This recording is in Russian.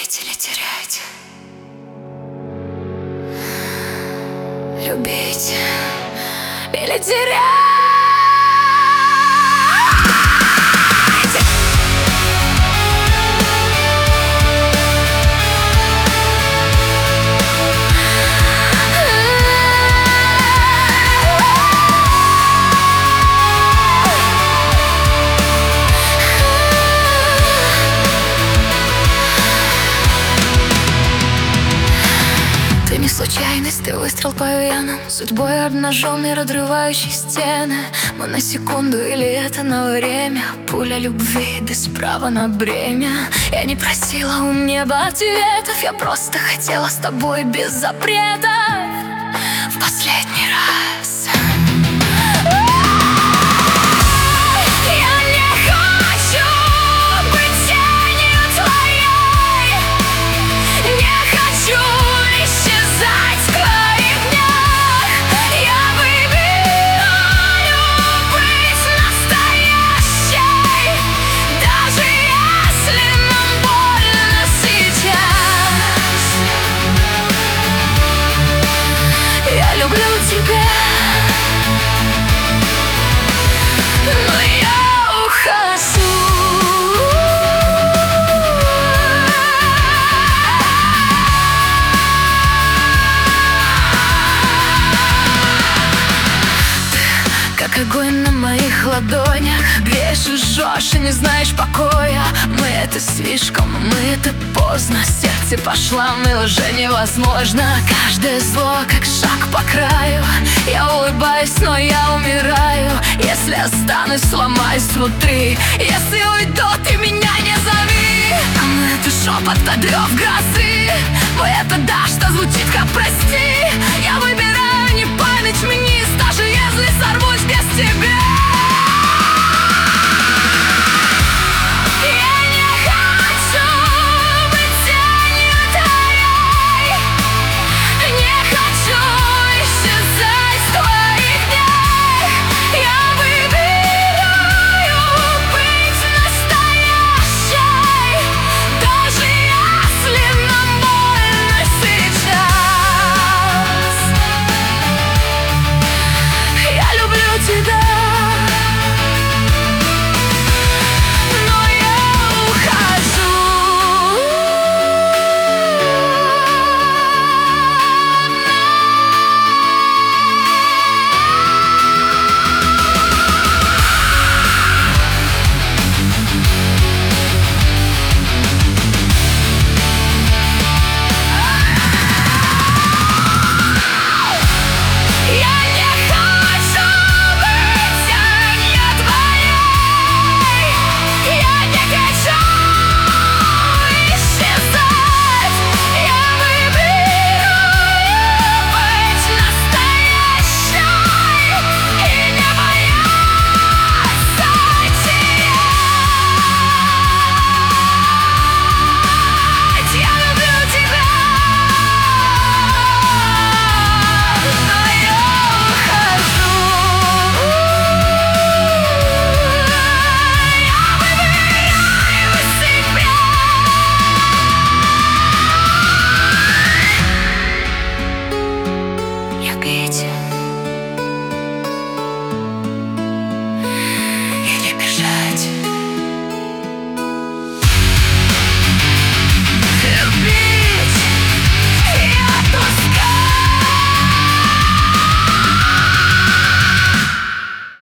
Любить или терять? Любить или терять? Ты не случайность, ты выстрел по венам, судьбой обнаженный, разрывающий стены. Мы на секунду или это на время? Пуля любви без права на бремя. Я не просила у неба ответов, я просто хотела с тобой без запретов. В последний раз. Люблю тебя, но я ухожу. Ты как огонь на моих ладонях, греешь и жжешь, и не знаешь покоя. Мы это слишком, мы это поздно. Сердце пошла, мы уже невозможно. Каждое зло, как шаг по краю. Я улыбаюсь, но я умираю. Если останусь, сломаюсь внутри. Если уйду, ты меня не зови. Это шепот, под рев грозы. Ой, это да, что звучит как прости. Я выбираю не память, вниз, даже если сорвусь без тебя.